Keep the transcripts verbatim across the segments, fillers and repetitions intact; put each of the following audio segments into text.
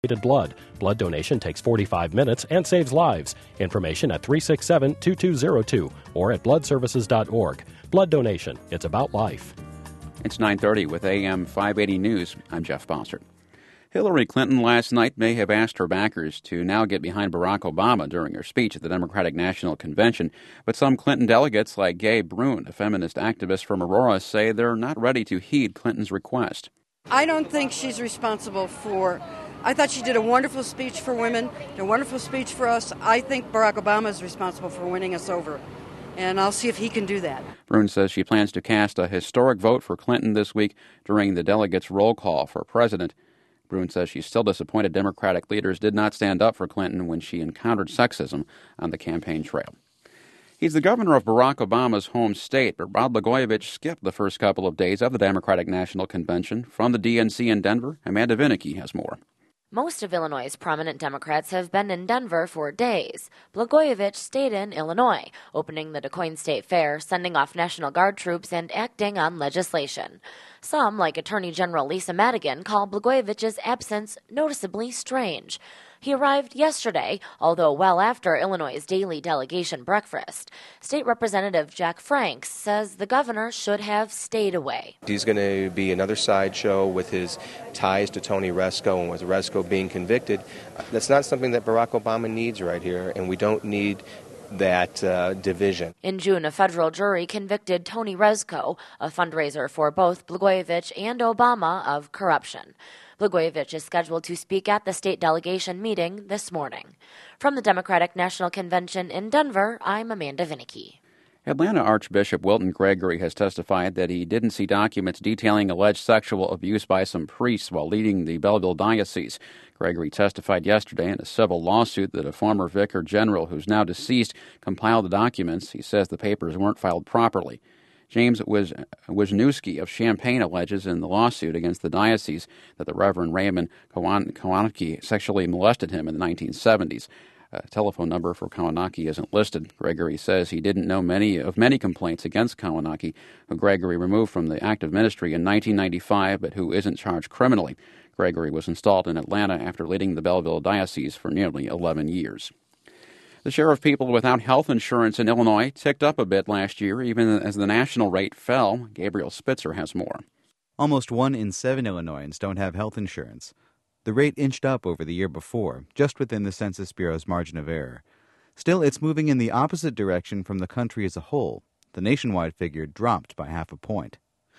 blood. Blood donation takes forty-five minutes and saves lives. Information at three six seven, two two zero two or at blood services dot org. Blood donation. It's about life. It's nine thirty with A M five eighty News. I'm Jeff Bossert. Hillary Clinton last night may have asked her backers to now get behind Barack Obama during her speech at the Democratic National Convention, but some Clinton delegates like Gabe Brune, a feminist activist from Aurora, say they're not ready to heed Clinton's request. I don't think she's responsible for... I thought she did a wonderful speech for women, a wonderful speech for us. I think Barack Obama is responsible for winning us over, and I'll see if he can do that. Brune says she plans to cast a historic vote for Clinton this week during the delegates' roll call for president. Brune says she's still disappointed Democratic leaders did not stand up for Clinton when she encountered sexism on the campaign trail. He's the governor of Barack Obama's home state, but Rod Blagojevich skipped the first couple of days of the Democratic National Convention. From the D N C in Denver, Amanda Vinicky has more. Most of Illinois' prominent Democrats have been in Denver for days. Blagojevich stayed in Illinois, opening the DuQuoin State Fair, sending off National Guard troops, and acting on legislation. Some, like Attorney General Lisa Madigan, call Blagojevich's absence noticeably strange. He arrived yesterday, although well after Illinois' daily delegation breakfast. State Representative Jack Franks says the governor should have stayed away. He's going to be another sideshow with his ties to Tony Rezko, and with Rezko being convicted. That's not something that Barack Obama needs right here, and we don't need that uh, division. In June, a federal jury convicted Tony Rezko, a fundraiser for both Blagojevich and Obama, of corruption. Blagojevich is scheduled to speak at the state delegation meeting this morning. From the Democratic National Convention in Denver, I'm Amanda Vinicky. Atlanta Archbishop Wilton Gregory has testified that he didn't see documents detailing alleged sexual abuse by some priests while leading the Belleville Diocese. Gregory testified yesterday in a civil lawsuit that a former vicar general who's now deceased compiled the documents. He says the papers weren't filed properly. James Wisniewski of Champaign alleges in the lawsuit against the diocese that the Reverend Raymond Kowanaki sexually molested him in the nineteen seventies. A telephone number for Kowanaki isn't listed. Gregory says he didn't know many of many complaints against Kowanaki, who Gregory removed from the active ministry in nineteen ninety-five, but who isn't charged criminally. Gregory was installed in Atlanta after leading the Belleville Diocese for nearly eleven years. The share of people without health insurance in Illinois ticked up a bit last year, even as the national rate fell. Gabriel Spitzer has more. Almost one in seven Illinoisans don't have health insurance. The rate inched up over the year before, just within the Census Bureau's margin of error. Still, it's moving in the opposite direction from the country as a whole. The nationwide figure dropped by half a point.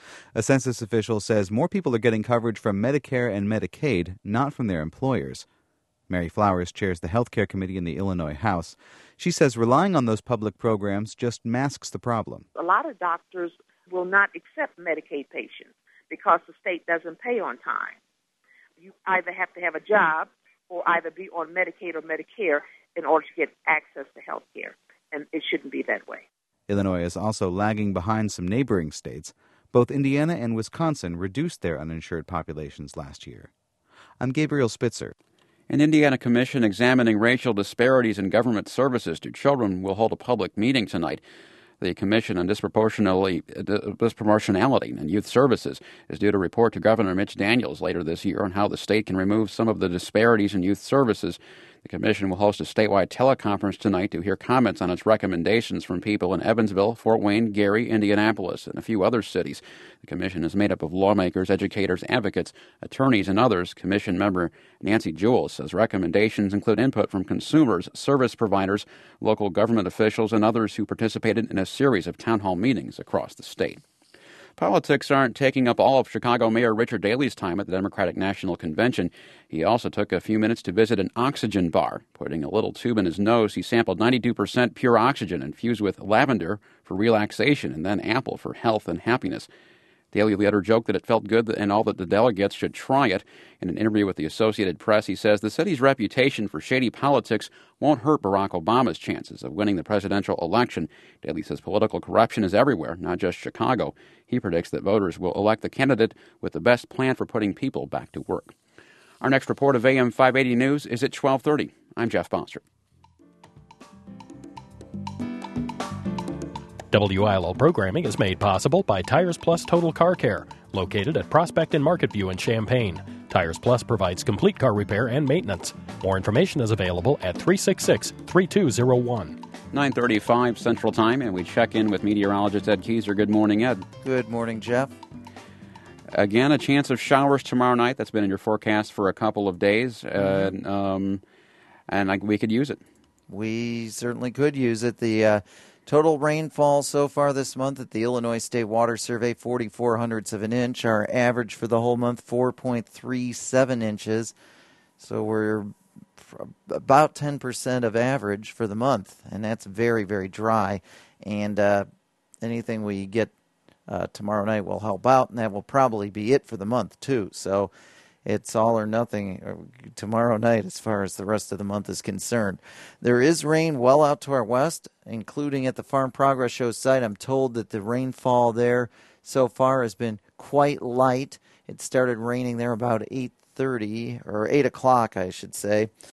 A census official says more people are getting coverage from Medicare and Medicaid, not from their employers. Mary Flowers chairs the Health Care Committee in the Illinois House. She says relying on those public programs just masks the problem. A lot of doctors will not accept Medicaid patients because the state doesn't pay on time. You either have to have a job or either be on Medicaid or Medicare in order to get access to health care, and it shouldn't be that way. Illinois is also lagging behind some neighboring states. Both Indiana and Wisconsin reduced their uninsured populations last year. I'm Gabriel Spitzer. An Indiana commission examining racial disparities in government services to children will hold a public meeting tonight. The Commission on Disproportionality, Disproportionality in Youth Services is due to report to Governor Mitch Daniels later this year on how the state can remove some of the disparities in youth services. The Commission will host a statewide teleconference tonight to hear comments on its recommendations from people in Evansville, Fort Wayne, Gary, Indianapolis, and a few other cities. The Commission is made up of lawmakers, educators, advocates, attorneys, and others. Commission member Nancy Jewell says recommendations include input from consumers, service providers, local government officials, and others who participated in a series of town hall meetings across the state. Politics aren't taking up all of Chicago Mayor Richard Daley's time at the Democratic National Convention. He also took a few minutes to visit an oxygen bar. Putting a little tube in his nose, he sampled ninety-two percent pure oxygen infused with lavender for relaxation and then apple for health and happiness. Daley later joked that it felt good and all that the delegates should try it. In an interview with the Associated Press, he says the city's reputation for shady politics won't hurt Barack Obama's chances of winning the presidential election. Daley says political corruption is everywhere, not just Chicago. He predicts that voters will elect the candidate with the best plan for putting people back to work. Our next report of A M five eighty News is at twelve thirty. I'm Jeff Bossert. W I L L programming is made possible by Tires Plus Total Car Care, located at Prospect and Market View in Champaign. Tires Plus provides complete car repair and maintenance. More information is available at three six six, three two zero one. nine thirty-five Central Time, and we check in with meteorologist Ed Keyser. Good morning, Ed. Good morning, Jeff. Again, a chance of showers tomorrow night. That's been in your forecast for a couple of days, mm-hmm. uh, um, and like, we could use it. We certainly could use it. The uh, total rainfall so far this month at the Illinois State Water Survey, forty-four hundredths of an inch. Our average for the whole month, four point three seven inches. So we're about ten percent of average for the month, and that's very, very dry. And uh, anything we get uh, tomorrow night will help out, and that will probably be it for the month, too. So it's all or nothing tomorrow night as far as the rest of the month is concerned. There is rain well out to our west, including at the Farm Progress Show site. I'm told that the rainfall there so far has been quite light. It started raining there about eight thirty, or eight o'clock, I should say.